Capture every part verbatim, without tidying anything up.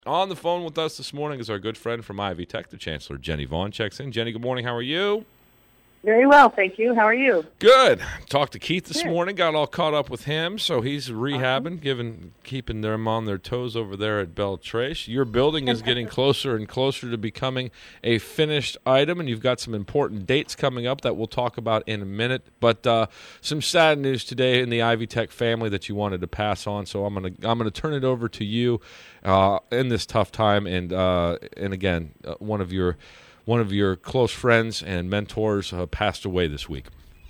On the phone with us this morning is our good friend from Ivy Tech, the Chancellor, Jenny Vaughn, checks in. Jenny, good morning. How are you? Very well, thank you. How are you? Good. Talked to Keith this Good. morning, got all caught up with him, so he's rehabbing, Awesome. giving, keeping them on their toes over there at Beltrace. Your building is getting closer and closer to becoming a finished item, and you've got some important dates coming up that we'll talk about in a minute. But uh, some sad news today in the Ivy Tech family that you wanted to pass on, so I'm going to I'm going to turn it over to you uh, in this tough time. And uh, and again, uh, one of your One of your close friends and mentors uh, passed away this week.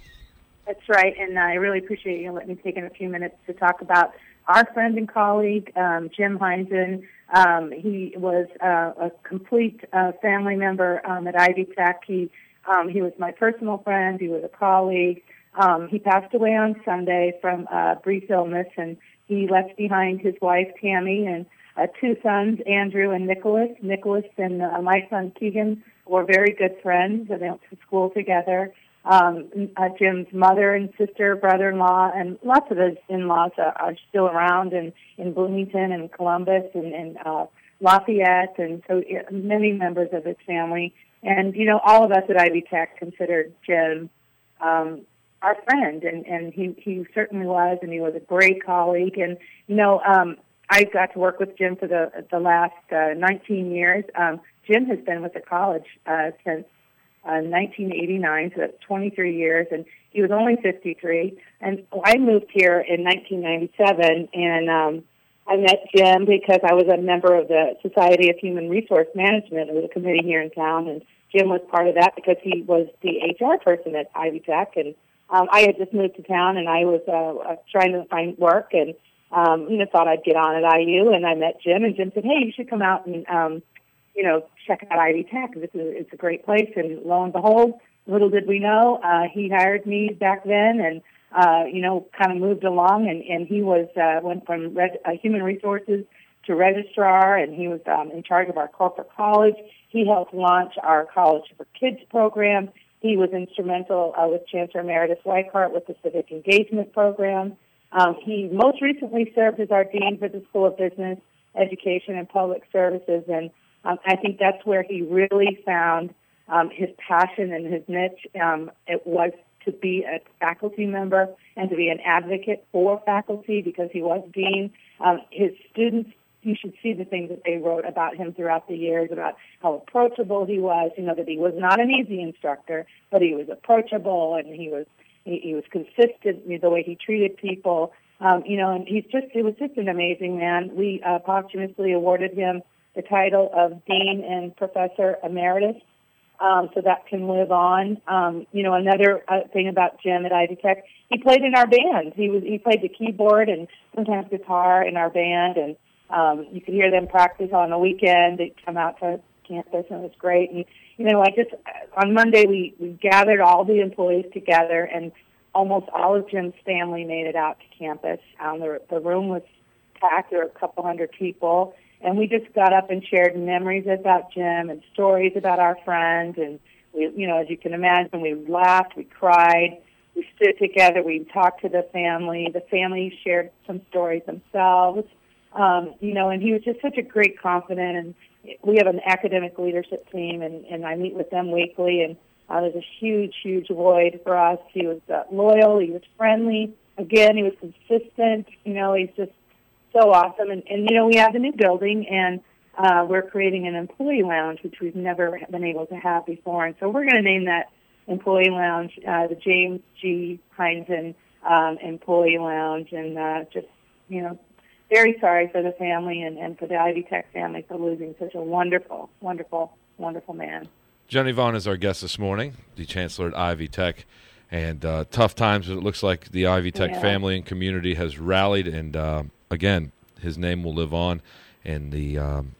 That's right, and I really appreciate you letting me take in a few minutes to talk about our friend and colleague, um, Jim Heinzen. Um, he was uh, a complete uh, family member um, at Ivy Tech. He, um, he was my personal friend. He was a colleague. Um, he passed away on Sunday from a brief illness, and he left behind his wife, Tammy, and uh, two sons, Andrew and Nicholas. Nicholas and uh, my son, Keegan, were very good friends. They went to school together. Um, uh, Jim's mother and sister, brother-in-law, and lots of his in-laws are, are still around in, in Bloomington and Columbus and, and uh, Lafayette, and so uh, many members of his family. And, you know, all of us at Ivy Tech considered Jim um, our friend, and, and he, he certainly was, and he was a great colleague. And, you know, um, I got to work with Jim for the, the last uh, nineteen years. Um, Jim has been with the college uh, since uh, nineteen eighty-nine, so that's twenty-three years, and he was only fifty-three. And I moved here in nineteen ninety-seven, and um, I met Jim because I was a member of the Society of Human Resource Management. It was a committee here in town, and Jim was part of that because he was the H R person at Ivy Tech. And um, I had just moved to town, and I was uh, trying to find work, and um, you know, thought I'd get on at I U, and I met Jim, and Jim said, hey, you should come out and um, you know, check out Ivy Tech. This is it's a great place. And lo and behold, little did we know, uh, he hired me back then, and uh, you know, kind of moved along. And, and he was uh, went from reg- uh, human resources to registrar, and he was um, in charge of our corporate college. He helped launch our College for Kids program. He was instrumental uh, with Chancellor Emeritus Weichart with the Civic Engagement program. Um, he most recently served as our dean for the School of Business, Education, and Public Services, and Um, I think that's where he really found um, his passion and his niche. Um, it was to be a faculty member and to be an advocate for faculty because he was dean. Um, his students, you should see the things that they wrote about him throughout the years, about how approachable he was, you know, that he was not an easy instructor, but he was approachable and he was he, he was consistent in the way he treated people. Um, you know, and he's just, it was just an amazing man. We uh, posthumously awarded him the title of Dean and Professor Emeritus, um, so that can live on. Um, you know, another uh, thing about Jim at Ivy Tech, he played in our band. He was he played the keyboard and sometimes guitar in our band, and um, you could hear them practice on the weekend. They'd come out to campus, and it was great. And you know, I just on Monday we, we gathered all the employees together, and almost all of Jim's family made it out to campus. Um, the, the room was packed. There were a couple hundred people. And we just got up and shared memories about Jim and stories about our friend. And, we, you know, as you can imagine, we laughed, we cried, we stood together, we talked to the family. The family shared some stories themselves. Um, you know, and he was just such a great confidant. And we have an academic leadership team, and, and I meet with them weekly. And uh, there's a huge, huge void for us. He was uh, loyal. He was friendly. Again, he was consistent. You know, he's just so awesome. And, and, you know, we have a new building, and uh, we're creating an employee lounge, which we've never been able to have before. And so we're going to name that employee lounge uh, the James G. Heinzen um, Employee Lounge. And uh, just, you know, very sorry for the family and, and for the Ivy Tech family for losing such a wonderful, wonderful, wonderful man. Jenny Vaughn is our guest this morning, the Chancellor at Ivy Tech. And uh, tough times, but it looks like the Ivy Tech Yeah. family and community has rallied, and uh, again, his name will live on in the um,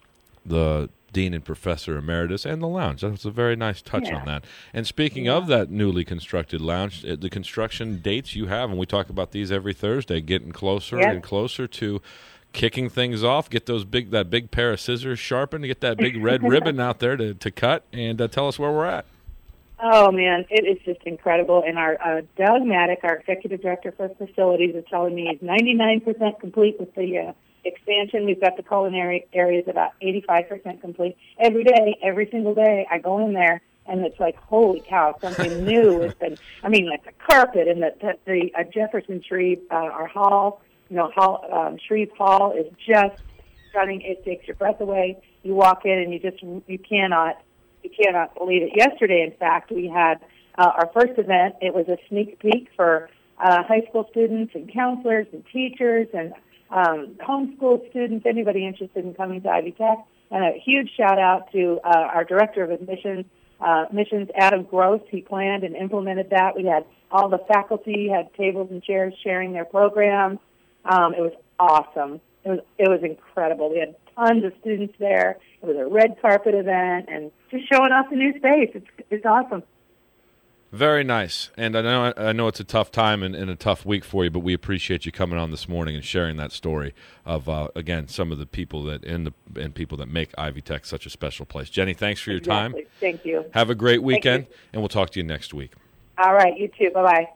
the Dean and Professor Emeritus and the lounge. That was a very nice touch Yeah. on that. And speaking Yeah. of that newly constructed lounge, uh, the construction dates you have, and we talk about these every Thursday, getting closer Yes. and closer to kicking things off. Get those big that big pair of scissors sharpened, get that big red ribbon out there to, to cut, and uh, tell us where we're at. Oh, man, it is just incredible. And our uh, Doug Maddock, our executive director for facilities, is telling me he's ninety-nine percent complete with the uh, expansion. We've got the culinary areas about eighty-five percent complete. Every day, every single day, I go in there, and it's like, holy cow, something new has been, I mean, like the carpet and the, the, the uh, Jefferson Shreve, uh, our hall, you know, hall, um, Shreve Hall is just stunning. It takes your breath away. You walk in and you just, you cannot, you cannot believe it. Yesterday, in fact, we had uh, our first event. It was a sneak peek for uh, high school students and counselors and teachers and um, homeschool students, anybody interested in coming to Ivy Tech. And a huge shout out to uh, our director of admissions, uh, missions, Adam Gross. He planned and implemented that. We had all the faculty had tables and chairs sharing their programs. Um, it was awesome. It was it was incredible. We had tons of students there. It was a red carpet event and just showing off the new space. It's it's awesome. Very nice. And I know I know it's a tough time and, and a tough week for you, but we appreciate you coming on this morning and sharing that story of, uh, again, some of the people that in the and people that make Ivy Tech such a special place. Jenny, thanks for your exactly. time. Thank you. Have a great weekend, and we'll talk to you next week. All right. You too. Bye-bye.